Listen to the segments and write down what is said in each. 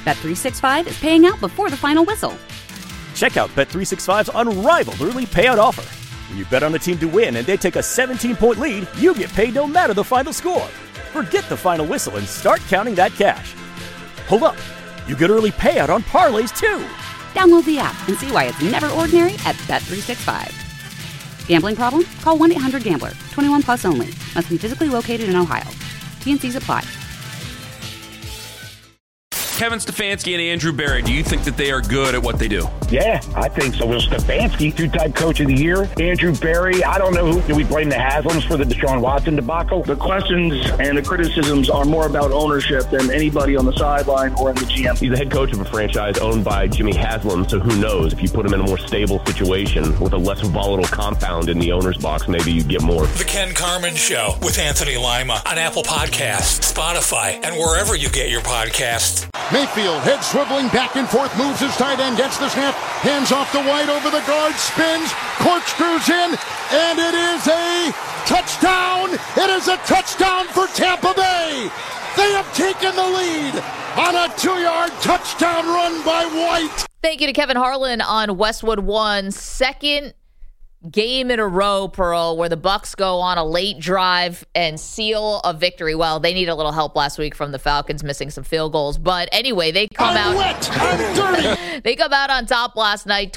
Bet365 is paying out before the final whistle. Check out Bet365's unrivaled early payout offer. When you bet on a team to win and they take a 17-point lead, you get paid no matter the final score. Forget the final whistle and start counting that cash. Hold up. You get early payout on parlays, too. Download the app and see why it's never ordinary at Bet365. Gambling problem? Call 1-800-GAMBLER. 21 plus only. Must be physically located in Ohio. T&Cs apply. Kevin Stefanski and Andrew Berry, do you think that they are good at what they do? Yeah, I think so. Well, Stefanski, two-time coach of the year. Andrew Berry, I don't know who. Do we blame the Haslams for the Deshaun Watson debacle? The questions and the criticisms are more about ownership than anybody on the sideline or in the GM. He's the head coach of a franchise owned by Jimmy Haslam, so who knows? If you put him in a more stable situation with a less volatile compound in the owner's box, maybe you get more. The Ken Carman Show with Anthony Lima on Apple Podcasts, Spotify, and wherever you get your podcasts. Mayfield, head swiveling back and forth, moves his tight end, gets the snap, hands off to White over the guard, spins, corkscrews in, and it is a touchdown! It is a touchdown for Tampa Bay! They have taken the lead on a 2-yard touchdown run by White! Thank you to Kevin Harlan on Westwood One. Second game in a row, Pearl, where the Bucs go on a late drive and seal a victory. Well, they need a little help last week from the Falcons missing some field goals. But anyway, they come out. I'm dirty. They come out on top last night,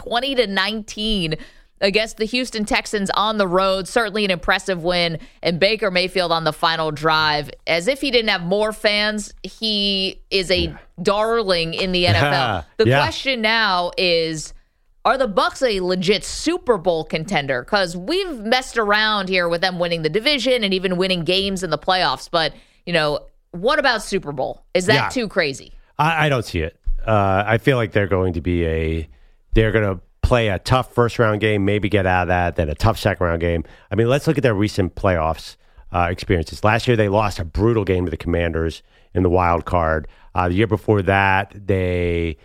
20-19 against the Houston Texans on the road. Certainly an impressive win. And Baker Mayfield on the final drive, as if he didn't have more fans, he is a darling in the NFL. The question now is, are the Bucs a legit Super Bowl contender? Because we've messed around here with them winning the division and even winning games in the playoffs. But, you know, what about Super Bowl? Is that too crazy? I don't see it. I feel like they're going to play a tough first-round game, maybe get out of that, then a tough second-round game. I mean, let's look at their recent playoffs experiences. Last year, they lost a brutal game to the Commanders in the wild card. The year before that, they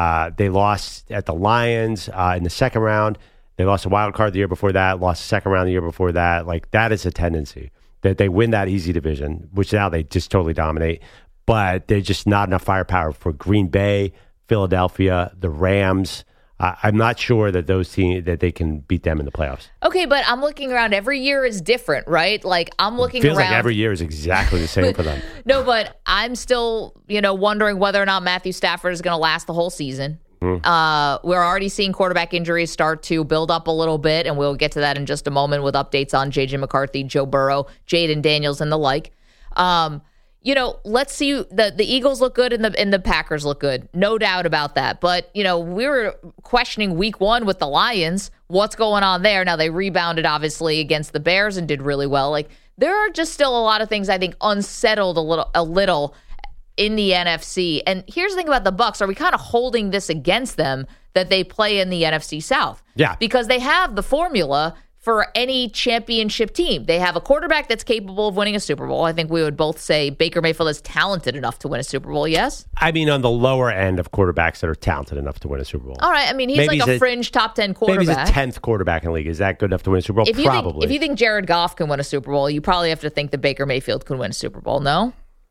lost at the Lions in the second round. They lost a wild card the year before that, lost the second round the year before that. Like, that is a tendency that they win that easy division, which now they just totally dominate. But there's just not enough firepower for Green Bay, Philadelphia, the Rams. I'm not sure that those teams, that they can beat them in the playoffs. Okay, but I'm looking around. Every year is different, right? Like, I'm looking Feels around. like every year is exactly the same for them. No, but I'm still, wondering whether or not Matthew Stafford is going to last the whole season. We're already seeing quarterback injuries start to build up a little bit, and we'll get to that in just a moment with updates on J.J. McCarthy, Joe Burrow, Jaden Daniels, and the like. Let's see. The Eagles look good and the Packers look good. No doubt about that. But, we were questioning week one with the Lions. What's going on there? Now, they rebounded, obviously, against the Bears and did really well. Like, there are just still a lot of things, I think, unsettled a little in the NFC. And here's the thing about the Bucs. Are we kind of holding this against them that they play in the NFC South? Yeah. Because they have the formula for any championship team. They have a quarterback that's capable of winning a Super Bowl. I think we would both say Baker Mayfield is talented enough to win a Super Bowl, yes? I mean, on the lower end of quarterbacks that are talented enough to win a Super Bowl. All right. I mean, he's a fringe top 10 quarterback. Maybe he's a 10th quarterback in the league. Is that good enough to win a Super Bowl? Probably. If you think Jared Goff can win a Super Bowl, you probably have to think that Baker Mayfield can win a Super Bowl, no?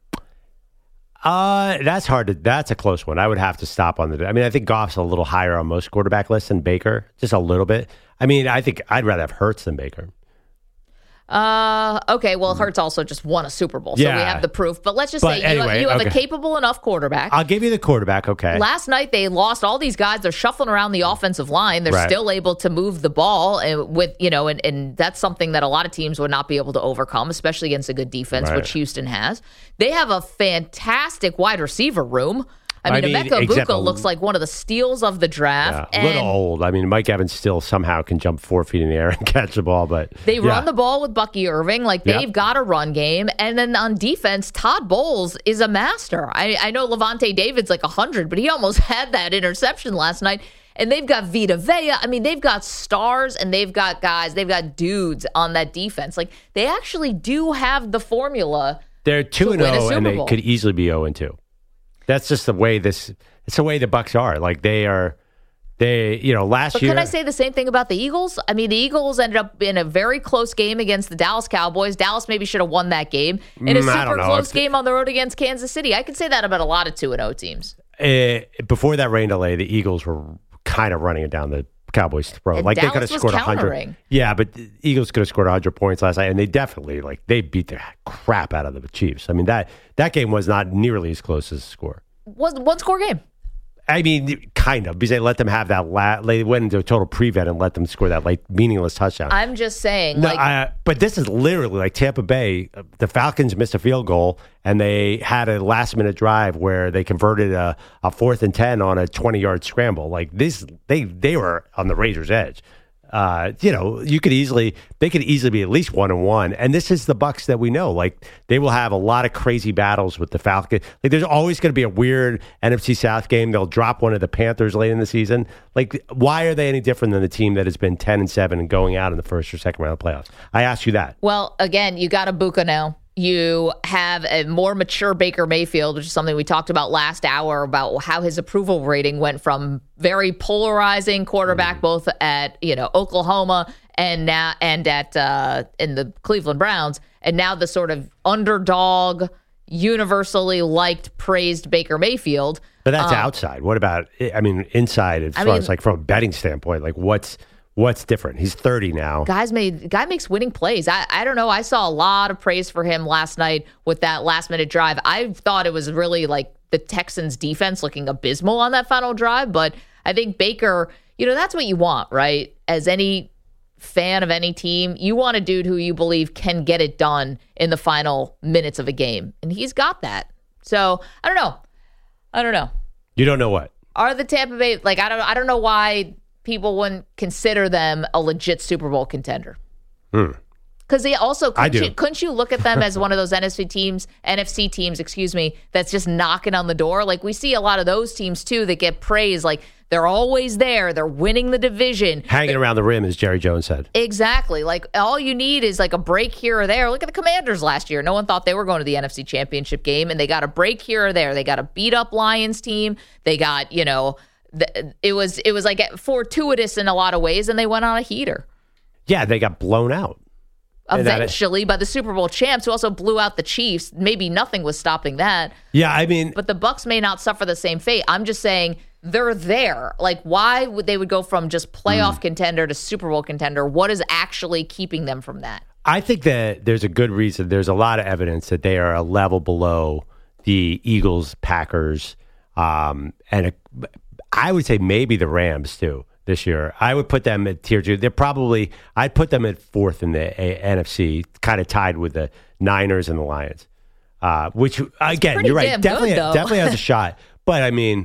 That's hard. That's a close one. I would have to stop on the. I mean, I think Goff's a little higher on most quarterback lists than Baker, just a little bit. I mean, I think I'd rather have Hurts than Baker. Okay, well, Hurts also just won a Super Bowl, so we have the proof. But let's just say you have a capable enough quarterback. I'll give you the quarterback, okay. Last night, they lost all these guys. They're shuffling around the offensive line. They're still able to move the ball and that's something that a lot of teams would not be able to overcome, especially against a good defense, which Houston has. They have a fantastic wide receiver room. I mean, Emeka Egbuka looks like one of the steals of the draft. Yeah, a little old. I mean, Mike Evans still somehow can jump 4 feet in the air and catch the ball, but they run the ball with Bucky Irving. Like, they've got a run game. And then on defense, Todd Bowles is a master. I know Levante David's like 100, but he almost had that interception last night. And they've got Vita Vea. I mean, they've got stars and they've got guys. They've got dudes on that defense. Like, they actually do have the formula. They're 2-0, and they could easily be 0-2. That's just the way it's the way the Bucs are. Like, last year. Can I say the same thing about the Eagles? I mean, the Eagles ended up in a very close game against the Dallas Cowboys. Dallas maybe should have won that game. In a super close game on the road against Kansas City. I could say that about a lot of 2-0 teams. Before that rain delay, the Eagles were kind of running it down the Cowboys' throat. And like Dallas they could have scored 100. Yeah, but the Eagles could have scored 100 points last night, and they definitely they beat the crap out of the Chiefs. I mean that game was not nearly as close as the score. Was one score game. I mean, kind of, because they let them have that. They went into a total prevent and let them score that meaningless touchdown. I'm just saying. No, but this is literally like Tampa Bay. The Falcons missed a field goal, and they had a last-minute drive where they converted a 4th and 10 on a 20-yard scramble. Like this, they were on the razor's edge. They could easily be at least 1-1, and this is the Bucs that we know. Like they will have a lot of crazy battles with the Falcons. Like there's always going to be a weird NFC South game. They'll drop one of the Panthers late in the season. Like why are they any different than the team that has been 10-7 and going out in the first or second round of playoffs? I ask you that. Well, again, you got Ibuka now. You have a more mature Baker Mayfield, which is something we talked about last hour about how his approval rating went from very polarizing quarterback, both at Oklahoma and now and at in the Cleveland Browns, and now the sort of underdog, universally liked, praised Baker Mayfield. But that's outside. What about inside? As far as from a betting standpoint, like What's different? He's 30 now. Guy makes winning plays. I don't know. I saw a lot of praise for him last night with that last-minute drive. I thought it was really like the Texans' defense looking abysmal on that final drive. But I think Baker, that's what you want, right? As any fan of any team, you want a dude who you believe can get it done in the final minutes of a game. And he's got that. So, I don't know. You don't know what? Are the Tampa Bay, I don't know why people wouldn't consider them a legit Super Bowl contender. Because they also couldn't you look at them as one of those NFC teams, that's just knocking on the door? Like we see a lot of those teams too that get praised, like they're always there, they're winning the division, hanging around the rim, as Jerry Jones said. Exactly. Like all you need is like a break here or there. Look at the Commanders last year. No one thought they were going to the NFC Championship game, and they got a break here or there. They got a beat up Lions team. They got it was like fortuitous in a lot of ways, and they went on a heater. Yeah, they got blown out. Eventually by the Super Bowl champs, who also blew out the Chiefs. Maybe nothing was stopping that. Yeah, but the Bucs may not suffer the same fate. I'm just saying they're there. Like, why would they go from just playoff contender to Super Bowl contender? What is actually keeping them from that? I think that there's a good reason. There's a lot of evidence that they are a level below the Eagles, Packers, and I would say maybe the Rams too this year. I would put them at tier 2. I'd put them at 4th in the NFC, kind of tied with the Niners and the Lions. Which again, you're right, definitely has a shot. But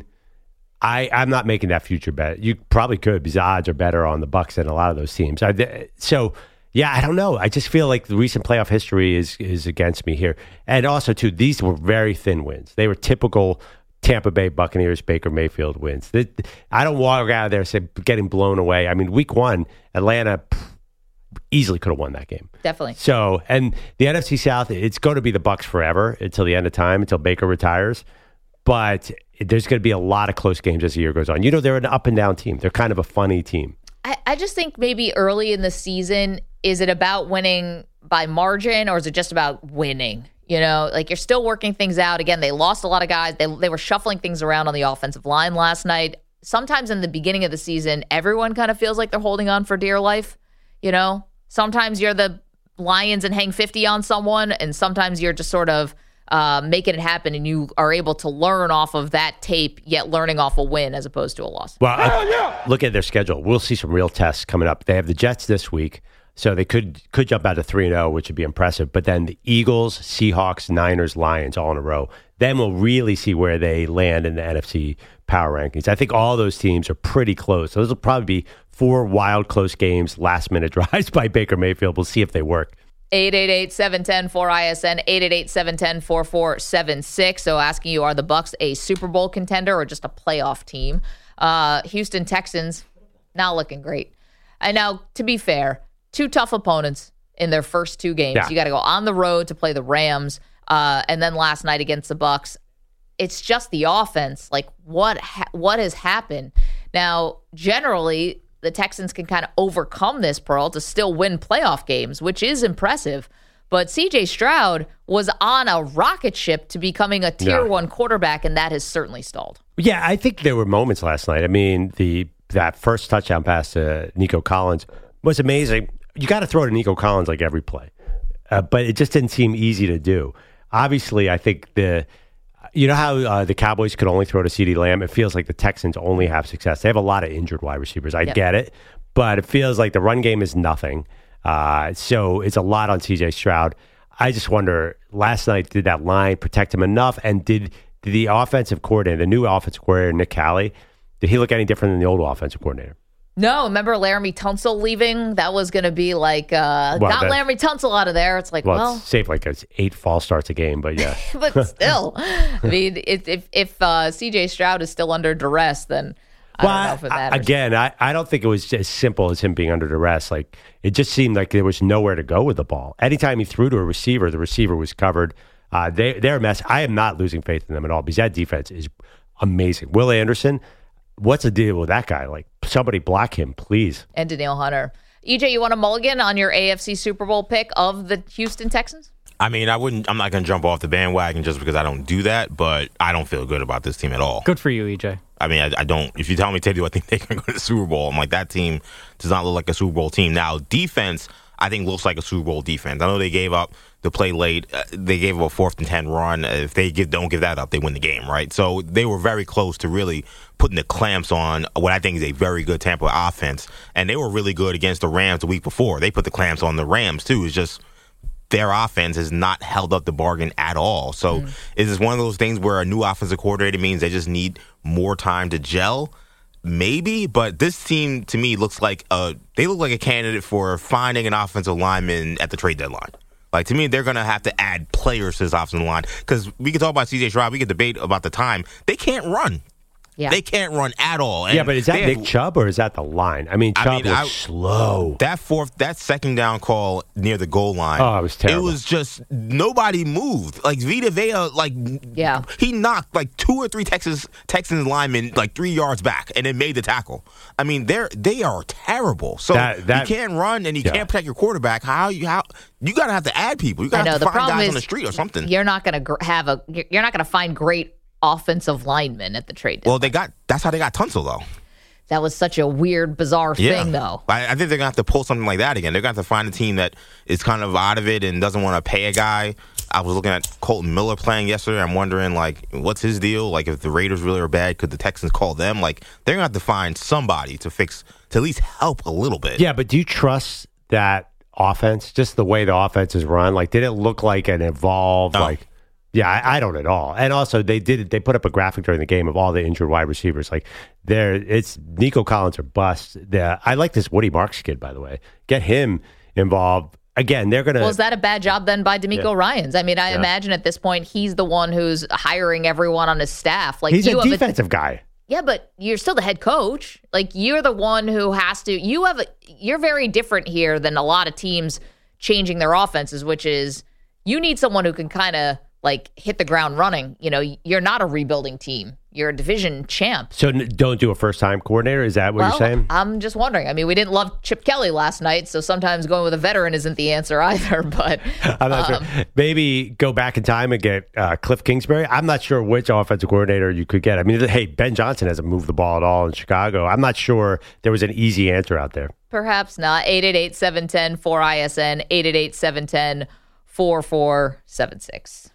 I'm not making that future bet. You probably could, because the odds are better on the Bucs than a lot of those teams. I don't know. I just feel like the recent playoff history is against me here. And also too, these were very thin wins. They were typical Tampa Bay Buccaneers, Baker Mayfield wins. I don't walk out of there getting blown away. Week 1, Atlanta easily could have won that game. Definitely. So, and the NFC South, it's going to be the Bucs forever until the end of time, until Baker retires. But there's going to be a lot of close games as the year goes on. They're an up and down team. They're kind of a funny team. I just think maybe early in the season, is it about winning by margin, or is it just about winning? You're still working things out. Again, they lost a lot of guys. They were shuffling things around on the offensive line last night. Sometimes in the beginning of the season, everyone kind of feels like they're holding on for dear life. Sometimes you're the Lions and hang 50 on someone, and sometimes you're just sort of making it happen, and you are able to learn off of that tape, yet learning off a win as opposed to a loss. Well, look at their schedule. We'll see some real tests coming up. They have the Jets this week. So they could jump out to 3-0, which would be impressive. But then the Eagles, Seahawks, Niners, Lions all in a row. Then we'll really see where they land in the NFC power rankings. I think all those teams are pretty close. Those will probably be 4 wild, close games, last-minute drives by Baker Mayfield. We'll see if they work. 888-710-4ISN, 888-710-4476. So asking you, are the Bucs a Super Bowl contender or just a playoff team? Houston Texans, not looking great. And now, to be fair, 2 tough opponents in their first 2 games. Yeah. You got to go on the road to play the Rams, and then last night against the Bucs. It's just the offense. Like, what has happened? Now, generally, the Texans can kind of overcome this, Pearl, to still win playoff games, which is impressive. But C.J. Stroud was on a rocket ship to becoming a Tier 1 quarterback, and that has certainly stalled. Yeah, I think there were moments last night. I mean, that first touchdown pass to Nico Collins was amazing. You got to throw to Nico Collins like every play, but it just didn't seem easy to do. Obviously, I think you know how the Cowboys could only throw to CeeDee Lamb? It feels like the Texans only have success. They have a lot of injured wide receivers. I get it, but it feels like the run game is nothing. So it's a lot on CJ Stroud. I just wonder, last night, did that line protect him enough? And did the offensive coordinator, the new offensive coordinator, Nick Cali, did he look any different than the old offensive coordinator? No, remember Laramie Tunsil leaving? That was going to be like, got Laramie Tunsil out of there. It's like, well. It's saved like 8 false starts a game, but yeah. But still, I mean, if CJ Stroud is still under duress, then I don't know if it matters. Again, I don't think it was as simple as him being under duress. Like, it just seemed like there was nowhere to go with the ball. Anytime he threw to a receiver, the receiver was covered. They're a mess. I am not losing faith in them at all because that defense is amazing. Will Anderson, what's the deal with that guy? Like, somebody block him, please. And Danielle Hunter. EJ, you want a mulligan on your AFC Super Bowl pick of the Houston Texans? I mean, I'm not going to jump off the bandwagon just because I don't do that, but I don't feel good about this team at all. Good for you, EJ. I mean, I don't. If you tell me, Teddy, I think they can go to the Super Bowl, I'm like, that team does not look like a Super Bowl team. Now, defense, I think, looks like a Super Bowl defense. I know they gave up the play late. They gave up a 4th and 10 run. If they don't give that up, they win the game, right? So they were very close to really putting the clamps on what I think is a very good Tampa offense. And they were really good against the Rams the week before. They put the clamps on the Rams, too. It's just their offense has not held up the bargain at all. So is this one of those things where a new offensive coordinator means they just need more time to gel? Maybe, but this team to me looks like they look like a candidate for finding an offensive lineman at the trade deadline. Like, to me, they're going to have to add players to this offensive line because we can talk about C.J. Stroud. We can debate about the time. They can't run. Yeah. They can't run at all. And but is that Nick Chubb or is that the line? I mean, Chubb was slow. That second down call near the goal line. Oh, it was terrible. It was just nobody moved. Like Vita Vea, he knocked like 2 or 3 Texans linemen like 3 yards back and then made the tackle. I mean, they are terrible. So you can't run and you can't protect your quarterback. How you got to have to add people. You got to have to find guys on the street or something. You're not going to find great offensive linemen at the trade deadline. Well, that's how they got Tunsil, though. That was such a weird, bizarre thing, though. I think they're going to have to pull something like that again. They're going to have to find a team that is kind of out of it and doesn't want to pay a guy. I was looking at Colton Miller playing yesterday. I'm wondering, like, what's his deal? Like, if the Raiders really are bad, could the Texans call them? Like, they're going to have to find somebody to at least help a little bit. Yeah, but do you trust that offense, just the way the offense is run? Like, did it look like an evolved, Yeah, I don't at all. And also, they put up a graphic during the game of all the injured wide receivers. Like, it's Nico Collins or bust. I like this Woody Marks kid, by the way. Get him involved. Again, they're going to... Well, is that a bad job then by DeMeco Ryans? I mean, I imagine at this point, he's the one who's hiring everyone on his staff. Like, he's a defensive guy. Yeah, but you're still the head coach. Like, you're the one who has to... You're very different here than a lot of teams changing their offenses, which is you need someone who can kind of... like hit the ground running. You know, you're not a rebuilding team. You're a division champ. So don't do a first-time coordinator? Is that what you're saying? I'm just wondering. I mean, we didn't love Chip Kelly last night, so sometimes going with a veteran isn't the answer either. But I'm not sure. Maybe go back in time and get Cliff Kingsbury. I'm not sure which offensive coordinator you could get. I mean, hey, Ben Johnson hasn't moved the ball at all in Chicago. I'm not sure there was an easy answer out there. Perhaps not. 888-710-4ISN, 888-710-4476.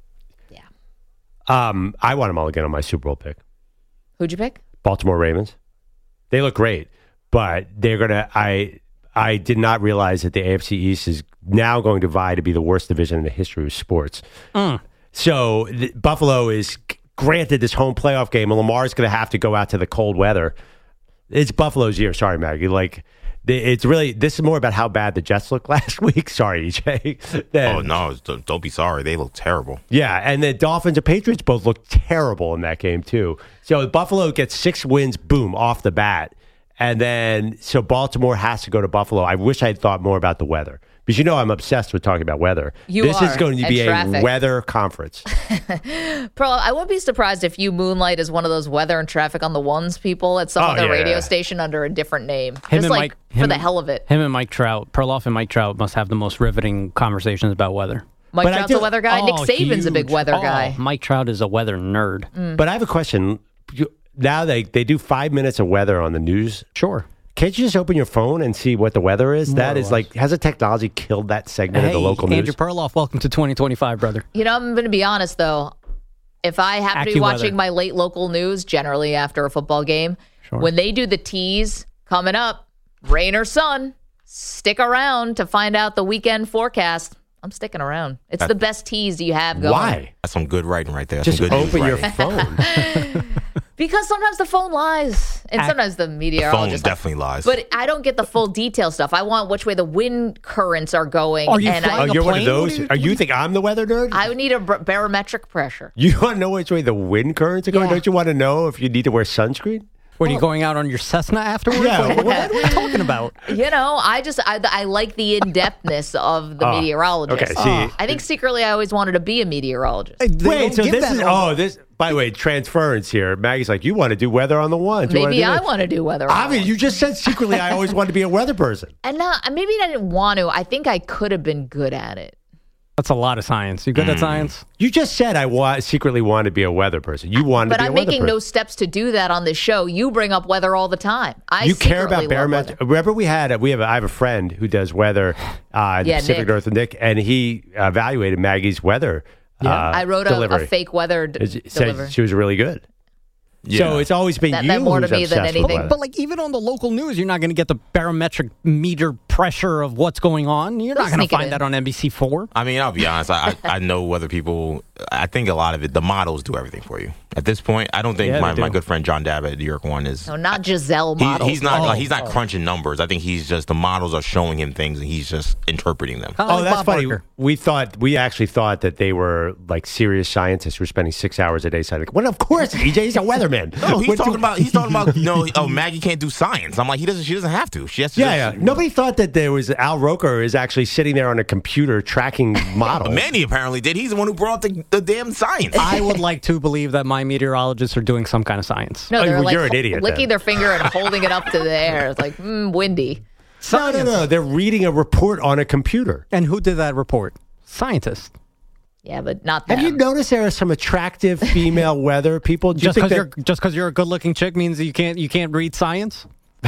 I want them all again on my Super Bowl pick. Who'd you pick? Baltimore Ravens. They look great, but they're gonna. I did not realize that the AFC East is now going to vie to be the worst division in the history of sports. So Buffalo is granted this home playoff game, and Lamar's going to have to go out to the cold weather. It's Buffalo's year. Sorry, Maggie. Like, it's really, this is more about how bad the Jets looked last week. Sorry, EJ. Oh, no. Don't be sorry. They look terrible. Yeah, and the Dolphins and Patriots both looked terrible in that game, too. So Buffalo gets 6 wins, boom, off the bat. And then, so Baltimore has to go to Buffalo. I wish I had thought more about the weather. Because you know I'm obsessed with talking about weather. This is going to be a weather conference. Pearl, I wouldn't be surprised if you moonlight as one of those weather and traffic on the ones people at some other radio station under a different name. Just like for the hell of it. Him and Mike Trout, Perloff and Mike Trout must have the most riveting conversations about weather. Mike Trout's a weather guy. Nick Saban's a big weather guy. Mike Trout is a weather nerd. But I have a question. Now they do 5 minutes of weather on the news. Sure. Can't you just open your phone and see what the weather is? That is like, has the technology killed that segment of the local news? Andrew Perloff, welcome to 2025, brother. You know, I'm going to be honest, though. If I happen to be watching my late local news, generally after a football game, when they do the tease coming up, rain or sun, stick around to find out the weekend forecast. I'm sticking around. It's the best tease you have going. Why? That's some good writing right there. Just some good open your phone. Because sometimes the phone lies, and sometimes the meteorologist definitely lies. But I don't get the full detail stuff. I want which way the wind currents are going. Are you you're one of those? You think I'm the weather nerd? I would need a barometric pressure. You want to know which way the wind currents are going? Don't you want to know if you need to wear sunscreen? What, are you going out on your Cessna afterwards? Yeah. What are you talking about? You know, I like the in-depthness of the meteorologist. Okay, see. I think secretly I always wanted to be a meteorologist. Wait, so this is by the way, transference here. Maggie's like, you want to do weather on the one. Maybe I want to do weather on the one. You just said secretly I always wanted to be a weather person. And maybe I didn't want to. I think I could have been good at it. That's a lot of science. You good at science? You just said secretly want to be a weather person. You wanted to be a weather person. But I'm making no steps to do that on this show. You bring up weather all the time. You care about barometric. Remember I have a friend who does weather in the Pacific Northwest, and he evaluated Maggie's weather. I wrote a fake weather delivery. Said she was really good. Yeah. So it's always been that you meant more to who's me than anything. But like even on the local news, you're not going to get the barometric meter pressure of what's going on. You're not going to find that on NBC4. I mean, I'll be honest. I know whether people. I think a lot of it, the models do everything for you. At this point, I don't think my good friend John Dabb at New York One is. No, not Giselle models. He's not crunching numbers. I think he's just the models are showing him things and he's just interpreting them. That's funny. We actually thought that they were like serious scientists who were spending 6 hours a day studying. Well, of course, EJ, he's a weatherman. No, he's talking about Maggie can't do science. I'm like, she doesn't have to. She has to. Yeah. Nobody thought that there was Al Roker is actually sitting there on a computer tracking models. Manny apparently did. He's the one who brought the damn science. I would like to believe that my meteorologists are doing some kind of science. No, they're you're an idiot. Licking their finger and holding it up to the air. It's like windy. No. They're reading a report on a computer. And who did that report? Scientists. Yeah, but not them. Have you noticed there are some attractive female weather people? Just because you're a good-looking chick means that you can't read science?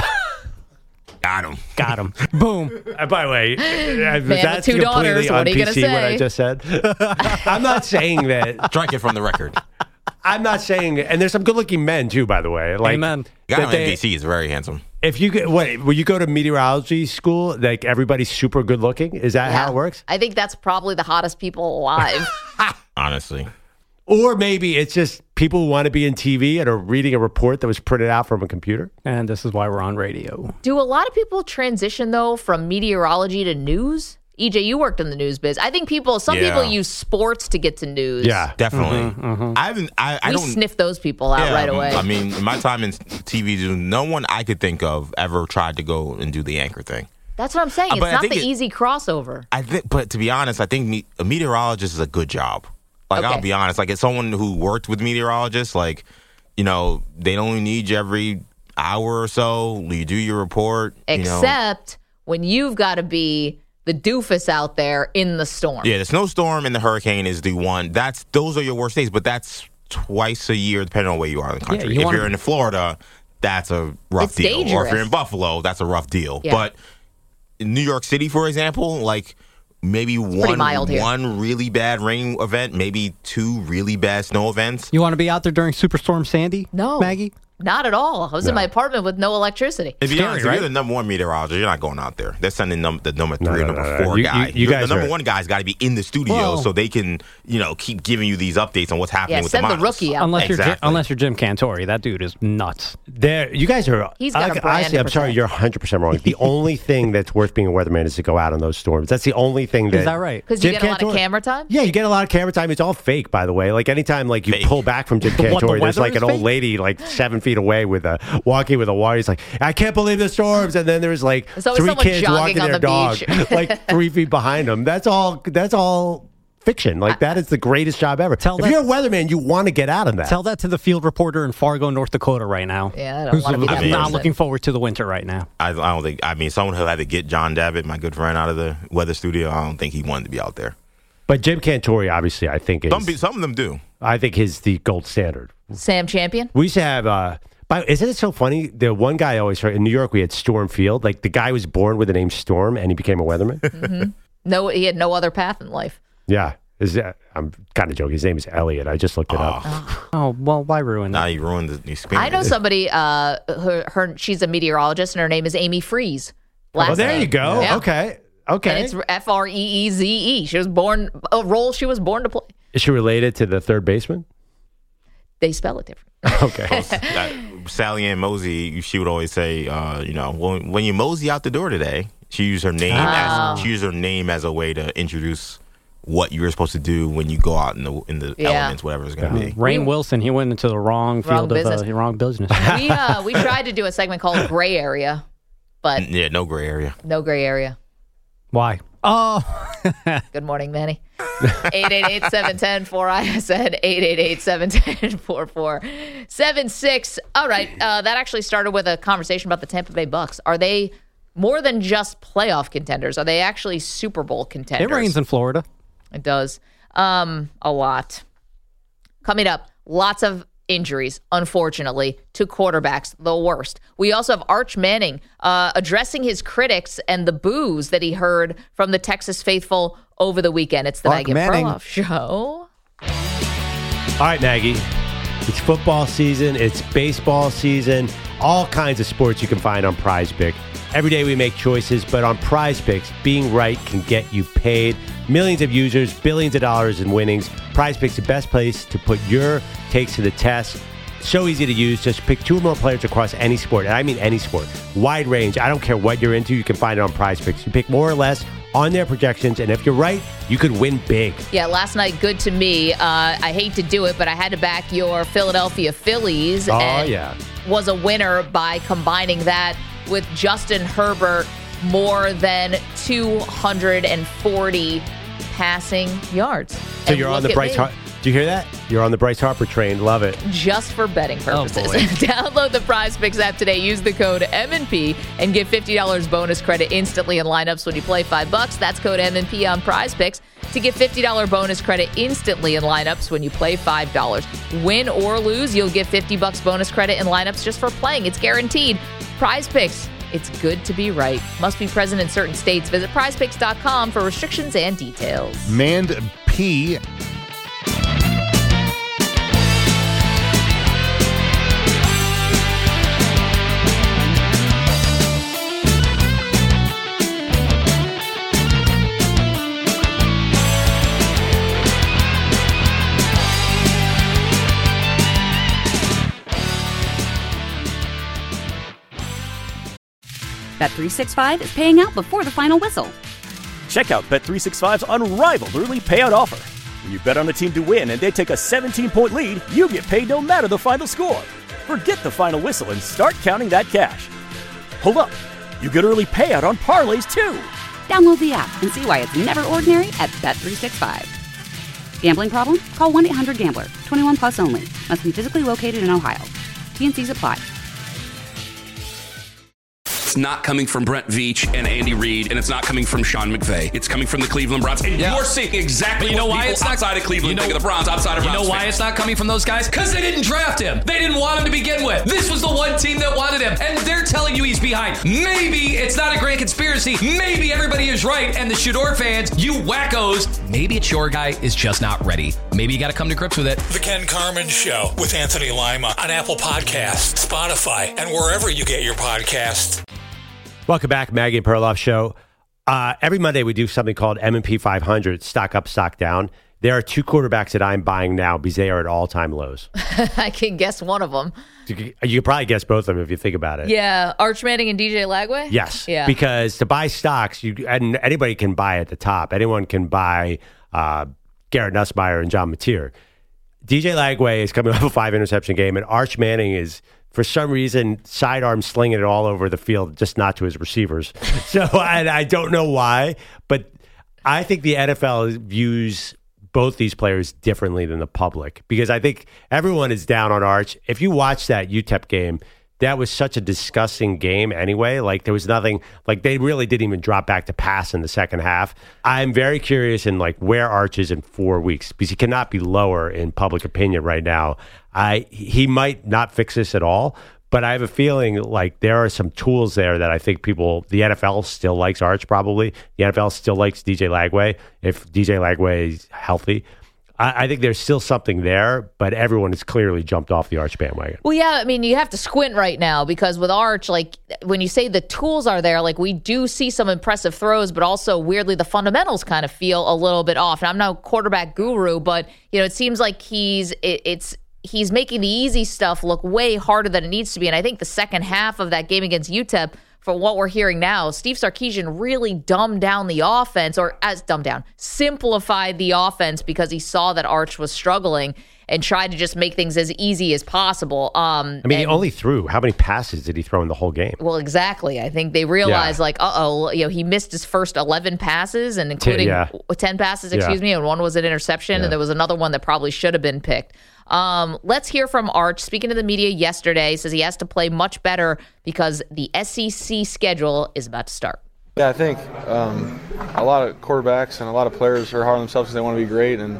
Got him. Boom. By the way, that's completely daughters, on what are you PC say? what I just said. I'm not saying that. Strike it from the record. I'm not saying, and there's some good-looking men too, by the way. Like, Amen. Guy on NBC is very handsome. If you will you go to meteorology school? Like everybody's super good-looking? Is that how it works? I think that's probably the hottest people alive. Honestly. Or maybe it's just people who want to be in TV and are reading a report that was printed out from a computer. And this is why we're on radio. Do a lot of people transition, though, from meteorology to news? EJ, you worked in the news biz. I think some people use sports to get to news. Yeah, definitely. I don't sniff those people out right away. I mean, in my time in TV, no one I could think of ever tried to go and do the anchor thing. That's what I'm saying. It's not the easy crossover. But to be honest, I think a meteorologist is a good job. Like, I'll be honest. Like, as someone who worked with meteorologists, like, they only need you every hour or so. You do your report. Except when you've got to be the doofus out there in the storm. Yeah, the snowstorm and the hurricane is the one. Those are your worst days, but that's twice a year, depending on where you are in the country. If you're in Florida, that's a rough deal. Dangerous. Or if you're in Buffalo, that's a rough deal. Yeah. But in New York City, for example, like maybe one really bad rain event, maybe two really bad snow events. You want to be out there during Superstorm Sandy? No. Maggie? Not at all. I was in my apartment with no electricity. If you're the number one meteorologist, you're not going out there. They're sending the number 3 or number 4 guy. The number one guy's got to be in the studio so they can, keep giving you these updates on what's happening with the models. Send the rookie out. Unless you're Jim Cantori. That dude is nuts. You guys are... He's got a brand. Honestly, I'm sorry, you're 100% wrong. The only thing that's worth being a weatherman is to go out on those storms. That's the only thing that... Is that right? Because you get a lot of camera time? Yeah, you get a lot of camera time. It's all fake, by the way. Like, anytime you pull back from Jim Cantori, there's like an old lady 7 feet feet away walking with a water. He's like, I can't believe the storms. And then there's like three kids walking their dog like 3 feet behind them. That's all fiction. Like that is the greatest job ever. If you're a weatherman, you want to get out of that. Tell that to the field reporter in Fargo, North Dakota right now. Yeah, I don't want to be not looking forward to the winter right now. I don't think. I mean, someone who had to get John Davitt, my good friend, out of the weather studio. I don't think he wanted to be out there. But Jim Cantore, obviously, I think is some of them do. I think is the gold standard. Sam Champion. We used to have. Isn't it so funny? The one guy I always heard in New York, we had Storm Field. Like the guy was born with the name Storm, and he became a weatherman. Mm-hmm. No, he had no other path in life. Yeah. I'm kind of joking. His name is Elliot. I just looked it up. Oh, well, why ruin it? Now you ruined the experience. I know somebody, she's a meteorologist, and her name is Amy Freeze. There you go. Yeah. Okay. And it's Freeze. She was born, a role she was born to play. Is she related to the third baseman? They spell it different. Okay. Sally Ann Mosey, she would always say, when you mosey out the door today, she used her name as a way to introduce what you were supposed to do when you go out in the elements, whatever it's going to be. Rainn Wilson, he went into the wrong field business. of the wrong business. We tried to do a segment called Gray Area, but no gray area. No gray area. Why? Oh. Good morning, Manny. 888-710-4ISN, 888-710-4476. All right, that actually started with a conversation about the Tampa Bay Bucks. Are they more than just playoff contenders? Are they actually Super Bowl contenders? It rains in Florida. It does. A lot. Coming up, lots of injuries, unfortunately, to quarterbacks, the worst. We also have Arch Manning addressing his critics and the boos that he heard from the Texas faithful over the weekend. It's the Maggie Perloff Show. All right, Maggie. It's football season. It's baseball season. All kinds of sports you can find on PrizePicks. Every day we make choices, but on PrizePicks, being right can get you paid. Millions of users, billions of dollars in winnings. PrizePicks is the best place to put your takes to the test. So easy to use. Just pick 2 or more players across any sport, and I mean any sport. Wide range. I don't care what you're into. You can find it on PrizePicks. You pick more or less on their projections, and if you're right, you could win big. Yeah, last night, good to me. I hate to do it, but I had to back your Philadelphia Phillies. Was a winner by combining that with Justin Herbert, more than 240 passing yards. So you're on the Bryce Harper. Do you hear that? You're on the Bryce Harper train. Love it. Just for betting purposes. Download the PrizePicks app today. Use the code MNP and get $50 bonus credit instantly in lineups when you play $5. That's code MNP on PrizePicks to get $50 bonus credit instantly in lineups when you play $5. Win or lose, you'll get $50 bonus credit in lineups just for playing. It's guaranteed. PrizePicks. It's good to be right. Must be present in certain states. Visit prizepicks.com for restrictions and details. Mand P. Bet365 is paying out before the final whistle. Check out Bet365's unrivaled early payout offer. When you bet on a team to win and they take a 17-point lead, you get paid no matter the final score. Forget the final whistle and start counting that cash. Hold up. You get early payout on parlays, too. Download the app and see why it's never ordinary at Bet365. Gambling problem? Call 1-800-GAMBLER. 21 plus only. Must be physically located in Ohio. T&Cs apply. It's not coming from Brent Veach and Andy Reid, and it's not coming from Sean McVay. It's coming from the Cleveland Browns. And you're seeing exactly what people outside of Cleveland think of the Browns, outside of Browns. You know why it's not coming from those guys? Because they didn't draft him. They didn't want him to begin with. This was the one team that wanted him, and they're telling you he's behind. Maybe it's not a grand conspiracy. Maybe everybody is right, and the Shador fans, you wackos, maybe it's your guy is just not ready. Maybe you got to come to grips with it. The Ken Carman Show with Anthony Lima on Apple Podcasts, Spotify, and wherever you get your podcasts. Welcome back, Maggie and Perloff Show. Every Monday we do something called M&P 500, stock up, stock down. There are 2 quarterbacks that I'm buying now because they are at all-time lows. I can guess one of them. You could probably guess both of them if you think about it. Yeah, Arch Manning and DJ Lagway? Yes. Yeah. Because to buy stocks, and anybody can buy at the top. Anyone can buy Garrett Nussmeier and John Mateer. DJ Lagway is coming off a 5-interception game, and Arch Manning is for some reason, sidearm slinging it all over the field, just not to his receivers. So I don't know why, but I think the NFL views both these players differently than the public, because I think everyone is down on Arch. If you watch that UTEP game, that was such a disgusting game anyway. Like, there was nothing, like, they really didn't even drop back to pass in the second half. I'm very curious in, like, where Arch is in 4 weeks, because he cannot be lower in public opinion right now. He might not fix this at all, but I have a feeling like there are some tools there that I think the NFL still likes Arch probably. The NFL still likes DJ Lagway if DJ Lagway is healthy. I think there's still something there, but everyone has clearly jumped off the Arch bandwagon. Well, yeah, I mean, you have to squint right now because with Arch, like, when you say the tools are there, like, we do see some impressive throws, but also, weirdly, the fundamentals kind of feel a little bit off. And I'm no quarterback guru, but, it seems like he's making the easy stuff look way harder than it needs to be. And I think the second half of that game against UTEP, from what we're hearing now, Steve Sarkisian really dumbed down the offense, simplified the offense because he saw that Arch was struggling and tried to just make things as easy as possible. He only threw, how many passes did he throw in the whole game? Well, exactly. I think they realized, he missed his first 11 passes, and including 10 passes, and one was an interception, and there was another one that probably should have been picked. Let's hear from Arch. Speaking to the media yesterday, says he has to play much better because the SEC schedule is about to start. Yeah, I think a lot of quarterbacks and a lot of players are hard on themselves because they want to be great, and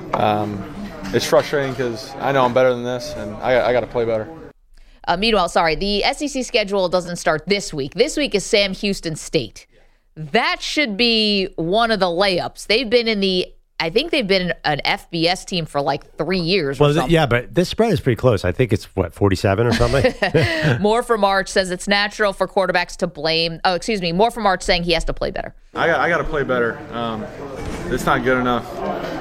it's frustrating because I know I'm better than this, and I got to play better. Meanwhile, the SEC schedule doesn't start this week. This week is Sam Houston State. That should be one of the layups. I think they've been an FBS team for like 3 years. Yeah, but this spread is pretty close. I think it's 47 or something. More from Arch says it's natural for quarterbacks to blame. More from Arch saying he has to play better. I got to play better. It's not good enough,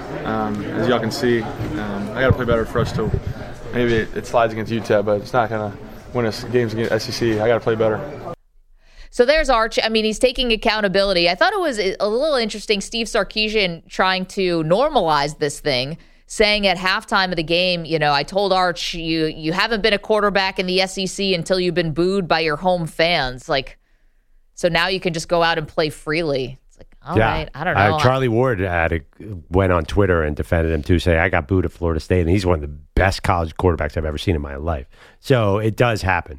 as y'all can see. I got to play better for us to. Maybe it slides against UTEP, but it's not going to win us games against SEC. I got to play better. So there's Arch. I mean, he's taking accountability. I thought it was a little interesting, Steve Sarkisian trying to normalize this thing, saying at halftime of the game, I told Arch, you haven't been a quarterback in the SEC until you've been booed by your home fans. Like, so now you can just go out and play freely. It's like, all right, I don't know. Charlie Ward went on Twitter and defended him too, saying, I got booed at Florida State, and he's one of the best college quarterbacks I've ever seen in my life. So it does happen.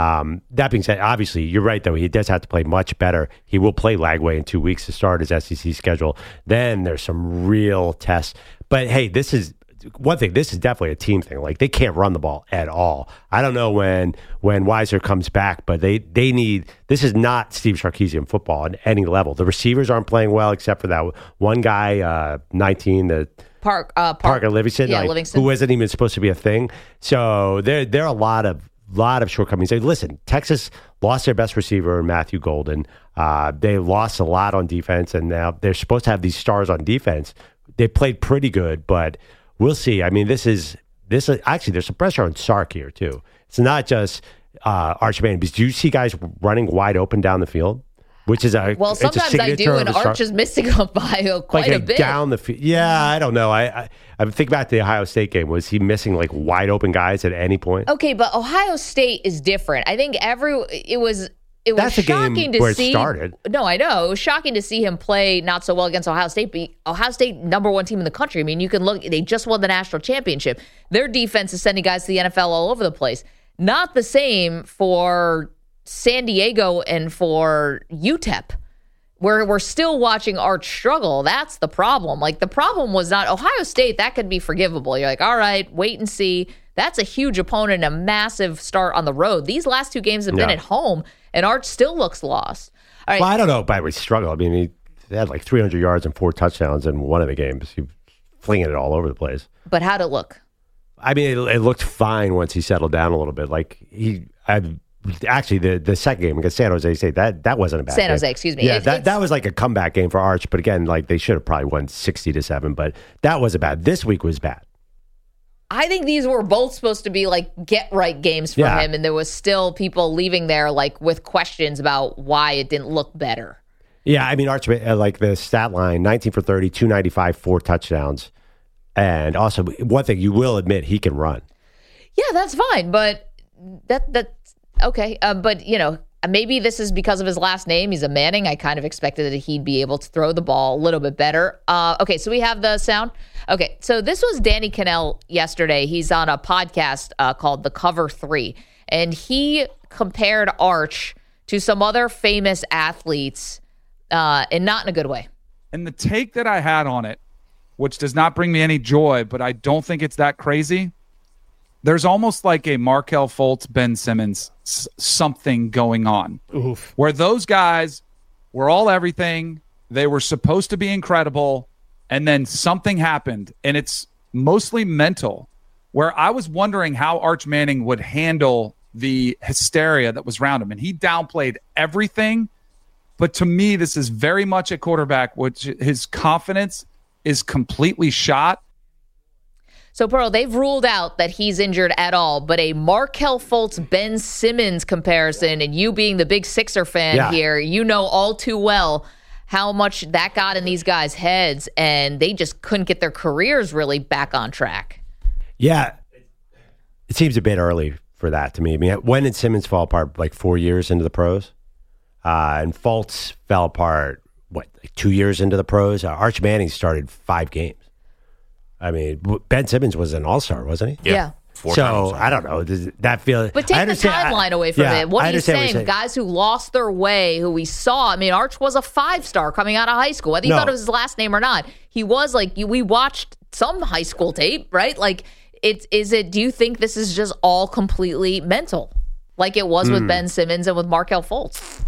That being said, obviously, you're right, though. He does have to play much better. He will play Lagway in 2 weeks to start his SEC schedule. Then there's some real tests. But, hey, this is one thing. This is definitely a team thing. Like, they can't run the ball at all. I don't know when Weiser comes back, but they need – this is not Steve Sarkisian football at any level. The receivers aren't playing well except for that one guy, 19, the – Parker Livingston, Livingston, who wasn't even supposed to be a thing. So there are a lot of shortcomings. Listen, Texas lost their best receiver, Matthew Golden. They lost a lot on defense, and now they're supposed to have these stars on defense. They played pretty good, but we'll see. I mean, this is actually there's some pressure on Sark here too. It's not just Arch Manning, because do you see guys running wide open down the field? Which is sometimes I do, and Arch is missing them by quite a bit. Down the field. Yeah, I don't know. I think back to the Ohio State game. Was he missing like wide open guys at any point? Okay, but Ohio State is different. I think it was That's shocking to where see. It started. No, I know. It was shocking to see him play not so well against Ohio State. But Ohio State, number one team in the country. I mean, you can look. They just won the national championship. Their defense is sending guys to the NFL all over the place. Not the same for San Diego and for UTEP, where we're still watching Arch struggle. That's the problem. Like, the problem was not Ohio State. That could be forgivable. You're like, all right, wait and see. That's a huge opponent, a massive start on the road. These last two games have been at home, and Arch still looks lost. All right. Well, I don't know if I would struggle. I mean, he had like 300 yards and 4 touchdowns in one of the games. He was flinging it all over the place. But how'd it look? I mean, it looked fine once he settled down a little bit. Like, actually, the second game against San Jose State, that wasn't a bad game. San Jose, excuse me. Yeah, that was like a comeback game for Arch. But again, like, they should have probably won 60-7. But that wasn't bad. This week was bad. I think these were both supposed to be like get-right games for him, and there was still people leaving there like with questions about why it didn't look better. Yeah, I mean, Arch, like the stat line, 19 for 30, 295, 4 touchdowns. And also, one thing you will admit, he can run. Yeah, that's fine, but That's okay. But, maybe this is because of his last name. He's a Manning. I kind of expected that he'd be able to throw the ball a little bit better. Okay, so we have the sound. Okay, so this was Danny Kanell yesterday. He's on a podcast called The Cover 3, and he compared Arch to some other famous athletes, and not in a good way. And the take that I had on it, which does not bring me any joy, but I don't think it's that crazy, there's almost like a Markelle Fultz, Ben Simmons something going on. Oof. Where those guys were all everything. They were supposed to be incredible, and then something happened, and it's mostly mental, where I was wondering how Arch Manning would handle the hysteria that was around him. And he downplayed everything, but to me, this is very much a quarterback, which his confidence is completely shot. So, Pearl, they've ruled out that he's injured at all, but a Markelle Fultz, Ben Simmons comparison, and you being the big Sixer fan here, you know all too well how much that got in these guys' heads, and they just couldn't get their careers really back on track. Yeah, it seems a bit early for that to me. I mean, when did Simmons fall apart? Like 4 years into the pros? And Fultz fell apart, like 2 years into the pros? Arch Manning started 5 games. I mean, Ben Simmons was an all-star, wasn't he? Yeah. So, I don't know. Does that feel... But take the timeline away from it. What are you saying? Guys who lost their way, who we saw... I mean, Arch was a 5-star coming out of high school. Whether you thought it was his last name or not. He was like... We watched some high school tape, right? Like, do you think this is just all completely mental? Like it was with Ben Simmons and with Markelle Fultz?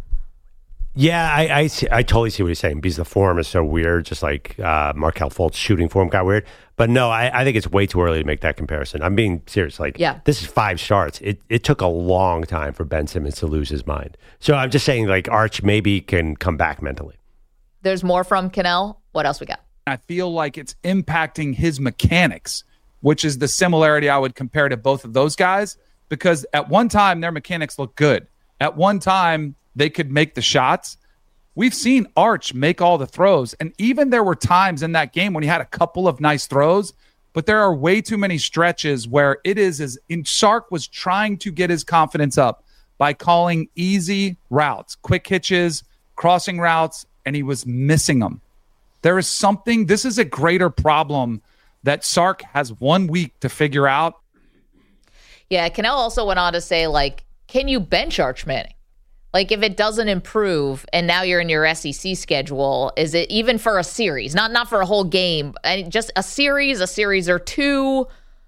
Yeah, I totally see what he's saying because the form is so weird, just like Markelle Fultz shooting form got weird. But no, I think it's way too early to make that comparison. I'm being serious. Like, this is 5 starts. It took a long time for Ben Simmons to lose his mind. So I'm just saying, like, Arch maybe can come back mentally. There's more from Kanell. What else we got? I feel like it's impacting his mechanics, which is the similarity I would compare to both of those guys, because at one time their mechanics looked good. At one time they could make the shots. We've seen Arch make all the throws, and even there were times in that game when he had a couple of nice throws, but there are way too many stretches where it is as in Sark was trying to get his confidence up by calling easy routes, quick hitches, crossing routes, and he was missing them. There is something, this is a greater problem that Sark has 1 week to figure out. Yeah, Kanell also went on to say, like, can you bench Arch Manning? Like, if it doesn't improve and now you're in your SEC schedule, is it even for a series? Not for a whole game, just a series or two?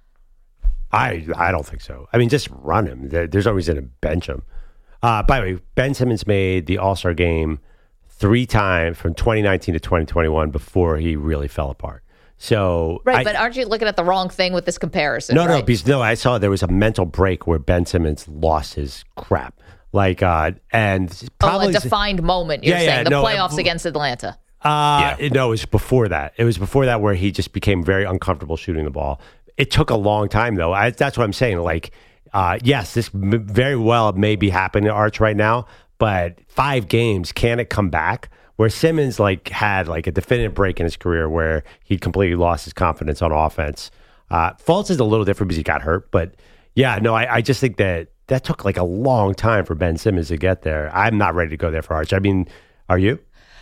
I don't think so. I mean, just run him. There's no reason to bench him. By the way, Ben Simmons made the All-Star game 3 times from 2019 to 2021 before he really fell apart. So right, but aren't you looking at the wrong thing with this comparison? No, because I saw there was a mental break where Ben Simmons lost his crap. Like, and probably a defined moment. You're saying the playoffs against Atlanta. No, it was before that. It was before that where he just became very uncomfortable shooting the ball. It took a long time though. That's what I'm saying. Like, yes, this very well may be happening to Arch right now, but 5 games, can it come back? Where Simmons had a definitive break in his career where he completely lost his confidence on offense. Fultz is a little different because he got hurt, but I just think that took a long time for Ben Simmons to get there. I'm not ready to go there for Arch. I mean, are you?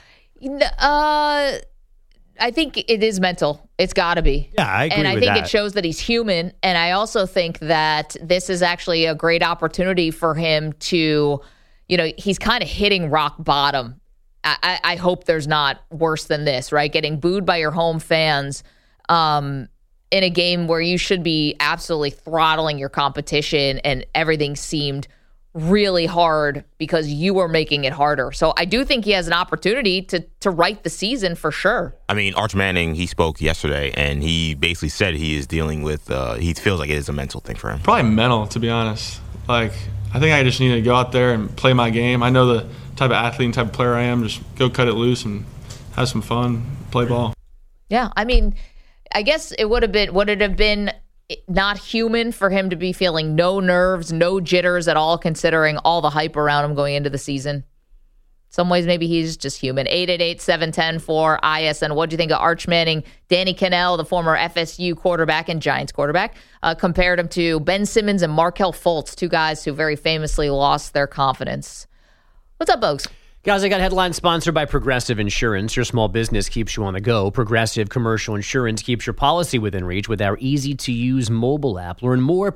I think it is mental. It's got to be. Yeah, I agree with that. And I think it shows that he's human. And I also think that this is actually a great opportunity for him to, he's kind of hitting rock bottom. I hope there's not worse than this, right? Getting booed by your home fans in a game where you should be absolutely throttling your competition and everything seemed really hard because you were making it harder. So I do think he has an opportunity to right the season for sure. I mean, Arch Manning, he spoke yesterday, and he basically said he is dealing with, he feels like it is a mental thing for him. Probably mental, to be honest. I think I just need to go out there and play my game. I know the type of athlete and type of player I am. Just go cut it loose and have some fun, play ball. Yeah, I mean, I guess would it have been not human for him to be feeling no nerves, no jitters at all, considering all the hype around him going into the season? Some ways, maybe he's just human. 888-710-4ISN. What do you think of Arch Manning? Danny Kanell, the former FSU quarterback and Giants quarterback, compared him to Ben Simmons and Markelle Fultz, two guys who very famously lost their confidence. What's up, Bogues? Guys, I got headline sponsored by Progressive Insurance. Your small business keeps you on the go. Progressive Commercial Insurance keeps your policy within reach with our easy-to-use mobile app. Learn more at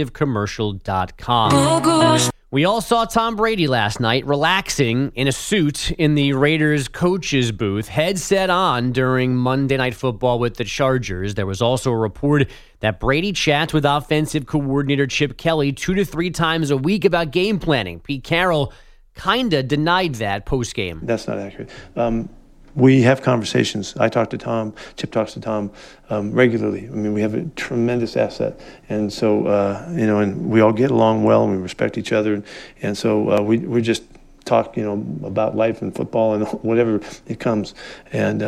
progressivecommercial.com. We all saw Tom Brady last night relaxing in a suit in the Raiders coach's booth, headset on during Monday Night Football with the Chargers. There was also a report that Brady chats with offensive coordinator Chip Kelly 2 to 3 times a week about game planning. Pete Carroll kind of denied that post-game. That's not accurate. We have conversations. I talk to Tom. Chip talks to Tom regularly. I mean, we have a tremendous asset. And so, and we all get along well and we respect each other. And so we just talk, about life and football and whatever it comes. And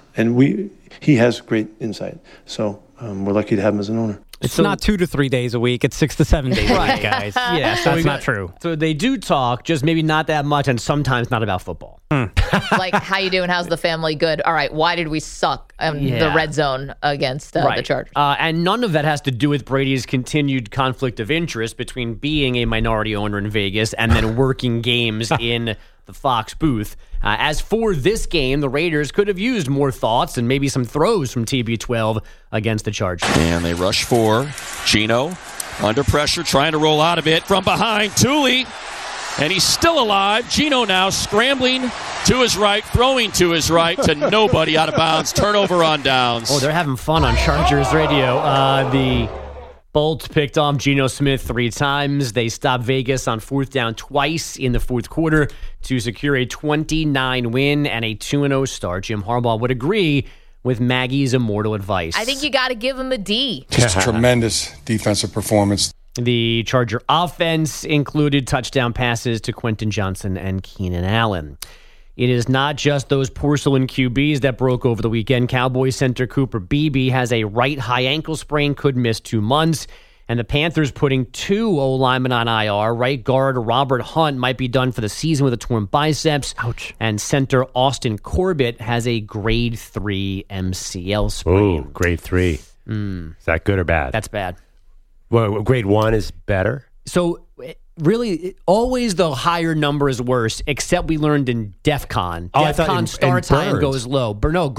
he has great insight. So we're lucky to have him as an owner. It's not 2 to 3 days a week. It's 6 to 7 days a week, guys. Yeah, so that's not true. So they do talk, just maybe not that much, and sometimes not about football. Like, how you doing? How's the family? Good. All right, why did we suck in the red zone against the Chargers? And none of that has to do with Brady's continued conflict of interest between being a minority owner in Vegas and then working games in the Fox booth. As for this game, the Raiders could have used more thoughts and maybe some throws from TB12 against the Chargers. And they rush for Geno. Under pressure, trying to roll out of it from behind. Thule. And he's still alive. Geno now scrambling to his right, throwing to his right to nobody, out of bounds. Turnover on downs. Oh, they're having fun on Chargers radio. The Bolts picked off Geno Smith 3 times. They stopped Vegas on 4th down twice in the 4th quarter to secure a 29 win and a 2-0 start. Jim Harbaugh would agree with Maggie's immortal advice. I think you got to give him a D. Just a tremendous defensive performance. The Charger offense included touchdown passes to Quentin Johnson and Keenan Allen. It is not just those porcelain QBs that broke over the weekend. Cowboys center Cooper Beebe has a right high ankle sprain, could miss 2 months. And the Panthers putting 2 O-linemen on IR. Right guard Robert Hunt might be done for the season with a torn biceps. Ouch. And center Austin Corbett has a grade 3 MCL sprain. Ooh, grade 3. Is that good or bad? That's bad. Well, grade 1 is better? So really, always the higher number is worse, except we learned in DEF CON. DEF CON starts high and goes low.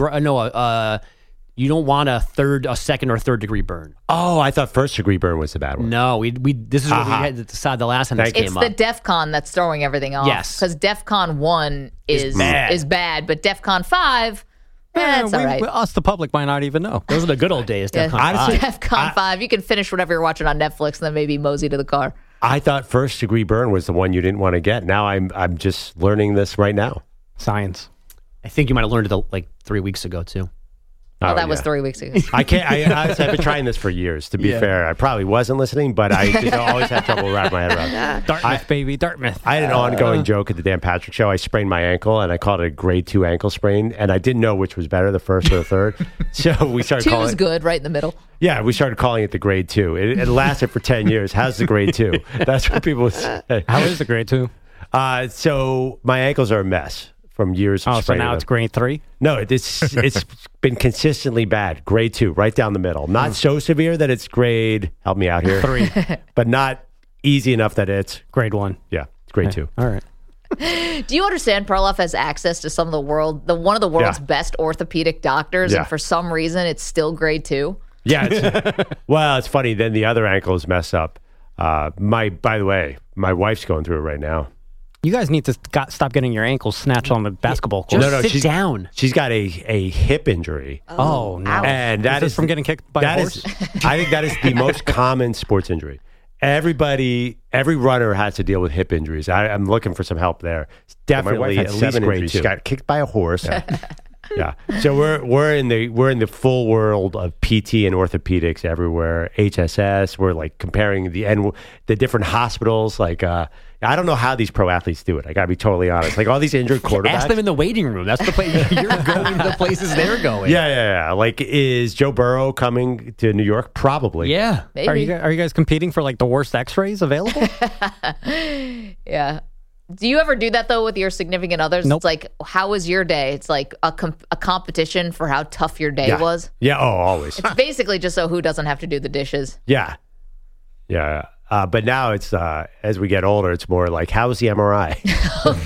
You don't want a 2nd or 3rd degree burn. Oh, I thought 1st degree burn was the bad one. No, this is what we had to decide the last time this came up. It's the DEF CON that's throwing everything off. Yes. Because DEF CON 1 is bad, but DEF CON 5... that's all right. Us, the public, might not even know. Those are the good old days, DEF CON 5. DEF CON 5, you can finish whatever you're watching on Netflix and then maybe mosey to the car. I thought 1st degree burn was the one you didn't want to get. Now I'm just learning this right now. Science. I think you might have learned it like 3 weeks ago, too. Well, that was 3 weeks ago. I've been trying this for years, to be fair. I probably wasn't listening, but I just always had trouble wrapping my head around. Dartmouth, baby, Dartmouth. I had an ongoing joke at the Dan Patrick Show. I sprained my ankle, and I called it a grade 2 ankle sprain, and I didn't know which was better, the 1st or the 3rd. So we started 2 calling is good, right in the middle. Yeah, we started calling it the grade 2. It lasted for 10 years. How's the grade 2? That's what people would say. How is the grade 2? So my ankles are a mess from years of spraining. So now it's grade 3? No, it's been consistently bad. Grade 2, right down the middle. Not so severe that it's grade, help me out here, 3, but not easy enough that it's grade 1. Yeah, it's grade 2. All right. Do you understand Perloff has access to some of one of the world's best orthopedic doctors, and for some reason it's still grade 2? Yeah. Well, it's funny. Then the other ankle is messed up. By the way, my wife's going through it right now. You guys need to stop getting your ankles snatched on the basketball court. Sit down. She's got a hip injury. Oh no! And that is from getting kicked by a horse. I think that is the most common sports injury. Every runner has to deal with hip injuries. I'm looking for some help there. Definitely at least grade 2. She got kicked by a horse. Yeah. So we're in the full world of PT and orthopedics everywhere. HSS. We're like comparing the different hospitals. Like I don't know how these pro athletes do it. I gotta be totally honest. Like all these injured quarterbacks. Ask them in the waiting room. That's the place you're going to the places they're going. Yeah. Like, is Joe Burrow coming to New York? Probably. Yeah. Maybe. Are you guys competing for like the worst X-rays available? Yeah. Do you ever do that, though, with your significant others? Nope. It's like, how was your day? It's like a competition for how tough your day was. Yeah, always. It's basically just so who doesn't have to do the dishes. Yeah. But now it's, as we get older, it's more like, how's the MRI? Oh,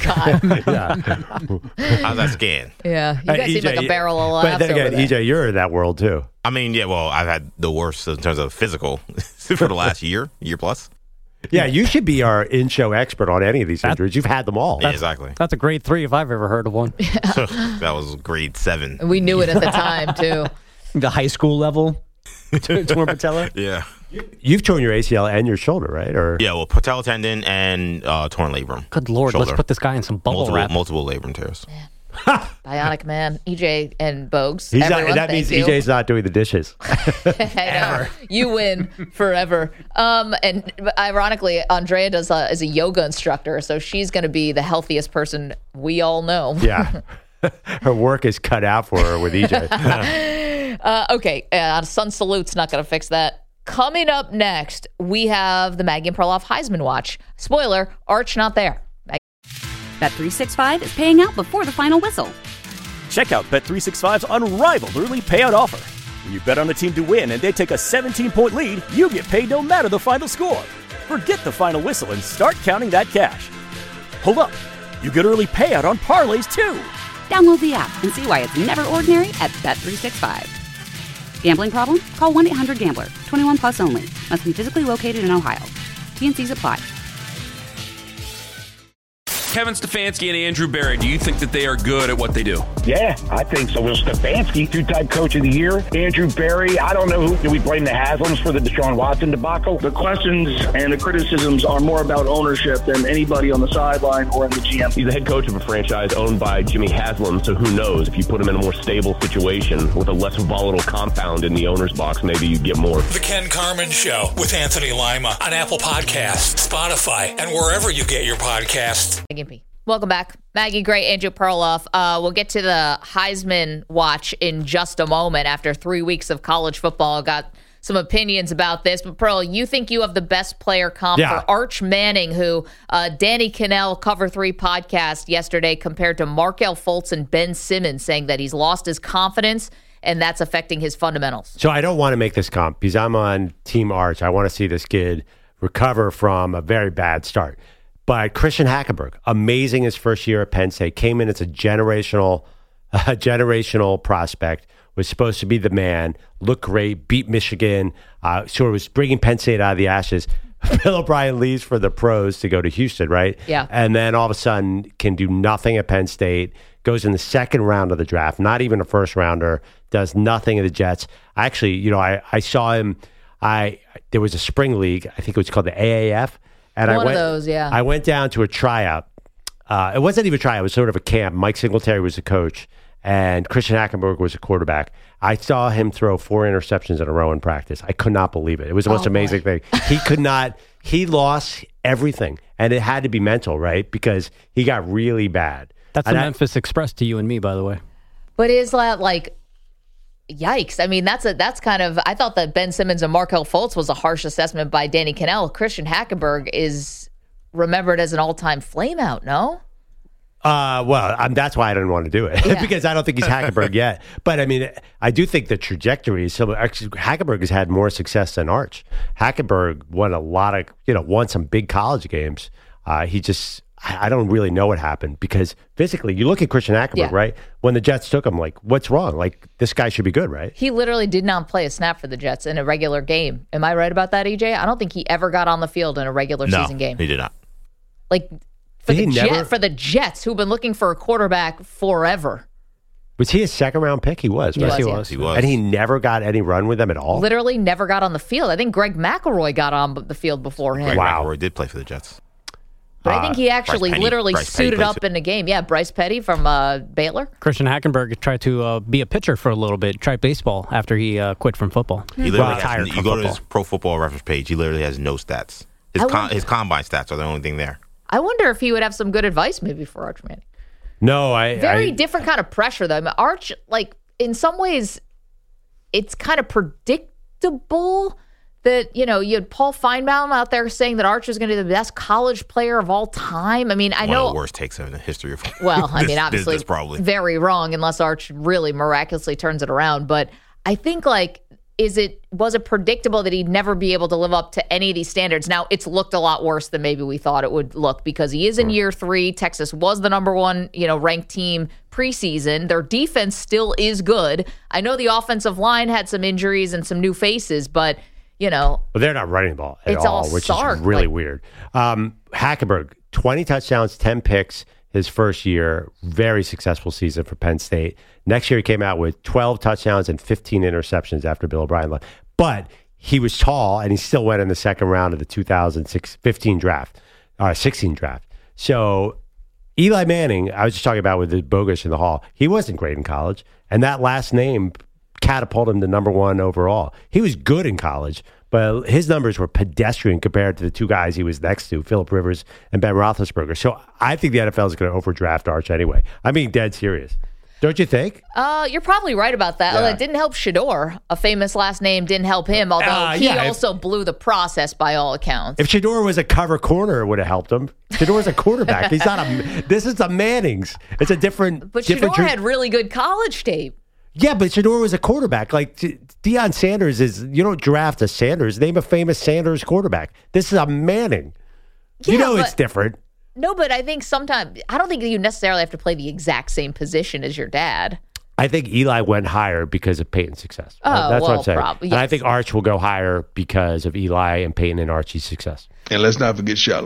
God. How's that scan? Yeah. You guys seem EJ, like a barrel of laughs But then again, over there. EJ, you're in that world, too. I mean, yeah, well, I've had the worst in terms of physical for the last year plus. Yeah, you should be our in-show expert on any of these injuries. You've had them all. Yeah, exactly. That's a grade 3 if I've ever heard of one. That was grade 7. We knew it at the time, too. The high school level torn patella? Yeah. You've torn your ACL and your shoulder, right? Or Yeah, well, patella tendon and torn labrum. Good Lord, Shoulder. let's put this guy in some bubble wrap. Multiple labrum tears. Bionic Man, EJ and Bogues. He's not, Everyone, that thank means you. EJ's not doing the dishes. I know. You win forever. And ironically, Andrea is a yoga instructor, so she's going to be the healthiest person we all know. Yeah. Her work is cut out for her with EJ. Okay, Sun Salute's not going to fix that. Coming up next, we have the Maggie and Perloff Heisman Watch. Spoiler, Arch not there. Bet365 is paying out before the final whistle. Check out Bet365's unrivaled early payout offer. When you bet on a team to win and they take a 17-point lead, you get paid no matter the final score. Forget the final whistle and start counting that cash. Hold up. You get early payout on parlays, too. Download the app and see why it's never ordinary at Bet365. Gambling problem? Call 1-800-GAMBLER. 21 plus only. Must be physically located in Ohio. T&Cs apply. Kevin Stefanski and Andrew Berry, do you think that they are good at what they do? Yeah, I think so. Will Stefanski, two-time coach of the year. Andrew Berry, I don't know who. Do we blame the Haslams for the Deshaun Watson debacle? The questions and the criticisms are more about ownership than anybody on the sideline or in the GM. He's the head coach of a franchise owned by Jimmy Haslam, so who knows? If you put him in a more stable situation with a less volatile compound in the owner's box, maybe you get more. The Ken Carman Show with Anthony Lima on Apple Podcasts, Spotify, and wherever you get your podcasts. Welcome back. Maggie Gray, Andrew Perloff. We'll get to the Heisman Watch in just a moment. After 3 weeks of college football, I've got some opinions about this. But, Pearl, you think you have the best player comp for Arch Manning, who Danny Kanell, Cover 3 podcast yesterday, compared to Markelle Fultz and Ben Simmons, saying that he's lost his confidence and that's affecting his fundamentals. So I don't want to make this comp because I'm on Team Arch. I want to see this kid recover from a very bad start. But Christian Hackenberg, amazing his first year at Penn State, came in as a generational prospect, was supposed to be the man, looked great, beat Michigan, sort of was bringing Penn State out of the ashes. Bill O'Brien leaves for the pros to go to Houston, right? Yeah. And then all of a sudden can do nothing at Penn State, goes in the second round of the draft, not even a first rounder, does nothing at the Jets. Actually, I saw him, there was a spring league, I think it was called the AAF. And One of those, yeah. I went down to a tryout. It wasn't even a tryout. It was sort of a camp. Mike Singletary was the coach, and Christian Hackenberg was the quarterback. I saw him throw 4 interceptions in a row in practice. I could not believe it. It was the most amazing thing. He lost everything, and it had to be mental, right? Because he got really bad. That's the Memphis Express to you and me, by the way. But is that like... Yikes. I mean, that's kind of, I thought that Ben Simmons and Markelle Fultz was a harsh assessment by Danny Kanell. Christian Hackenberg is remembered as an all-time flameout, no? That's why I didn't want to do it, because I don't think he's Hackenberg yet. But I mean, I do think the trajectory is similar. Actually, Hackenberg has had more success than Arch. Hackenberg won won some big college games. I don't really know what happened because physically, you look at Christian Hackenberg, right? When the Jets took him, like, what's wrong? Like, this guy should be good, right? He literally did not play a snap for the Jets in a regular game. Am I right about that, EJ? I don't think he ever got on the field in a regular season game. No, he did not. Like, for the Jets, who've been looking for a quarterback forever. Was he a second-round pick? He was. Yes, he was. And he never got any run with them at all? Literally never got on the field. I think Greg McElroy got on the field before him. Greg McElroy did play for the Jets. But I think he actually literally suited up in the game. Yeah, Bryce Petty from Baylor. Christian Hackenberg tried to be a pitcher for a little bit, tried baseball after he quit from football. He literally has, you go to his Pro Football Reference page, he literally has no stats. His combine stats are the only thing there. I wonder if he would have some good advice maybe for Arch Manning. No, Very different kind of pressure, though. I mean, Arch, like, in some ways, it's kind of predictable that, you had Paul Feinbaum out there saying that Arch was going to be the best college player of all time. I mean, I know. One of the worst takes in the history of Well, I mean, obviously, this probably very wrong unless Arch really miraculously turns it around. But I think, was it predictable that he'd never be able to live up to any of these standards? Now, it's looked a lot worse than maybe we thought it would look because he is in year 3. Texas was the number 1, ranked team preseason. Their defense still is good. I know the offensive line had some injuries and some new faces, but, Well, they're not running the ball at all, which is really weird. Hackenberg, 20 touchdowns, 10 picks his first year. Very successful season for Penn State. Next year, he came out with 12 touchdowns and 15 interceptions after Bill O'Brien left. But he was tall, and he still went in the second round of the 2016 draft. So Eli Manning, I was just talking about with the Bogus in the Hall, he wasn't great in college. And that last name catapulted him to number 1 overall. He was good in college, but his numbers were pedestrian compared to the 2 guys he was next to, Phillip Rivers and Ben Roethlisberger. So I think the NFL is going to overdraft Arch anyway. I'm being dead serious. Don't you think? You're probably right about that. Yeah. Well, it didn't help Shador. A famous last name didn't help him, although he also blew the process by all accounts. If Shador was a cover corner, it would have helped him. Shador's a quarterback. He's not this is the Mannings. It's a different... But Shador had really good college tape. Yeah, but Shador was a quarterback. Like, Deion Sanders is... You don't draft a Sanders. Name a famous Sanders quarterback. This is a Manning. Yeah, it's different. No, but I think sometimes... I don't think you necessarily have to play the exact same position as your dad. I think Eli went higher because of Peyton's success. Oh, that's what I'm saying. probably. And I think Arch will go higher because of Eli and Peyton and Archie's success. And let's not forget Shallow.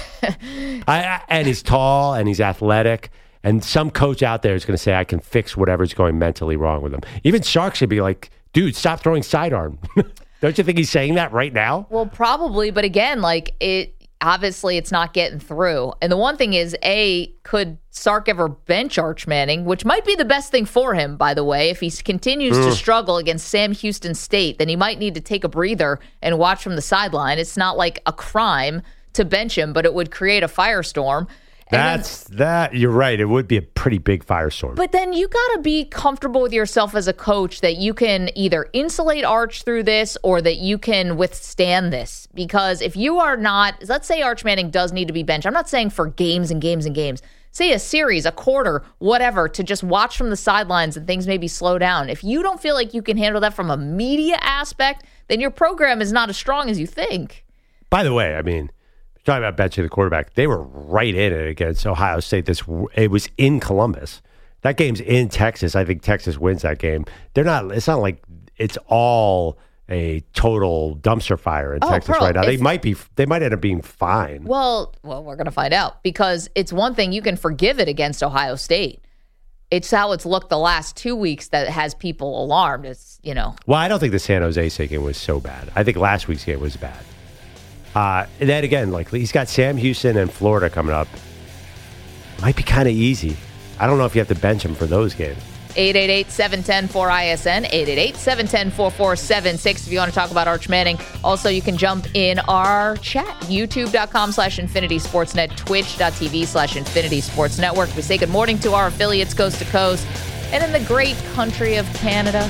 And he's tall and he's athletic. And some coach out there is going to say, I can fix whatever's going mentally wrong with him. Even Sark should be like, dude, stop throwing sidearm. Don't you think he's saying that right now? Well, probably. But again, obviously it's not getting through. And the one thing is, could Sark ever bench Arch Manning, which might be the best thing for him, by the way. If he continues to struggle against Sam Houston State, then he might need to take a breather and watch from the sideline. It's not like a crime to bench him, but it would create a firestorm. You're right. It would be a pretty big firestorm. But then you got to be comfortable with yourself as a coach that you can either insulate Arch through this or that you can withstand this. Because if you are not, let's say Arch Manning does need to be benched. I'm not saying for games and games and games. Say a series, a quarter, whatever, to just watch from the sidelines and things maybe slow down. If you don't feel like you can handle that from a media aspect, then your program is not as strong as you think. By the way, I mean, talking about benching the quarterback, they were right in it against Ohio State. It was in Columbus. That game's in Texas. I think Texas wins that game. It's not like it's all a total dumpster fire in Texas right now. They might end up being fine. Well, we're going to find out because it's one thing you can forgive it against Ohio State. It's how it's looked the last 2 weeks that has people alarmed. It's, Well, I don't think the San Jose State game was so bad. I think last week's game was bad. And then again, he's got Sam Houston and Florida coming up. Might be kind of easy. I don't know if you have to bench him for those games. 888-710-4ISN, 888-710-4476 if you want to talk about Arch Manning. Also, you can jump in our chat, youtube.com/Infinity Sportsnet, twitch.tv/Infinity Sports Network. We say good morning to our affiliates coast to coast and in the great country of Canada.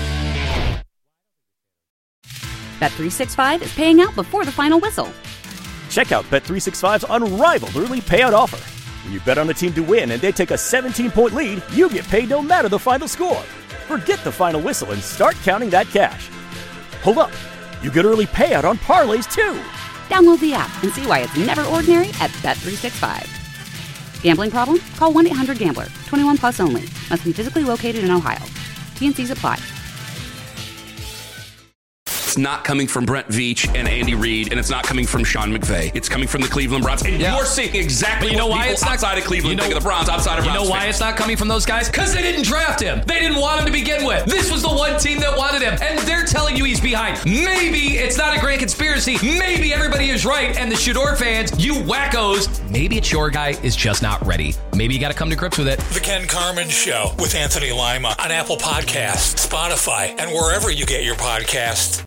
Bet365 is paying out before the final whistle. Check out Bet365's unrivaled early payout offer. When you bet on a team to win and they take a 17-point lead, you get paid no matter the final score. Forget the final whistle and start counting that cash. Hold up. You get early payout on parlays, too. Download the app and see why it's never ordinary at Bet365. Gambling problem? Call 1-800-GAMBLER. 21 plus only. Must be physically located in Ohio. T&Cs apply. It's not coming from Brent Veach and Andy Reid, and it's not coming from Sean McVay. It's coming from the Cleveland Browns. And you're seeing exactly what people outside of Cleveland think of the Browns, outside of Browns. You know why it's not coming from those guys? Because they didn't draft him. They didn't want him to begin with. This was the one team that wanted him, and they're telling you he's behind. Maybe it's not a grand conspiracy. Maybe everybody is right, and the Shador fans, you wackos, maybe it's your guy is just not ready. Maybe you got to come to grips with it. The Ken Carman Show with Anthony Lima on Apple Podcasts, Spotify, and wherever you get your podcasts.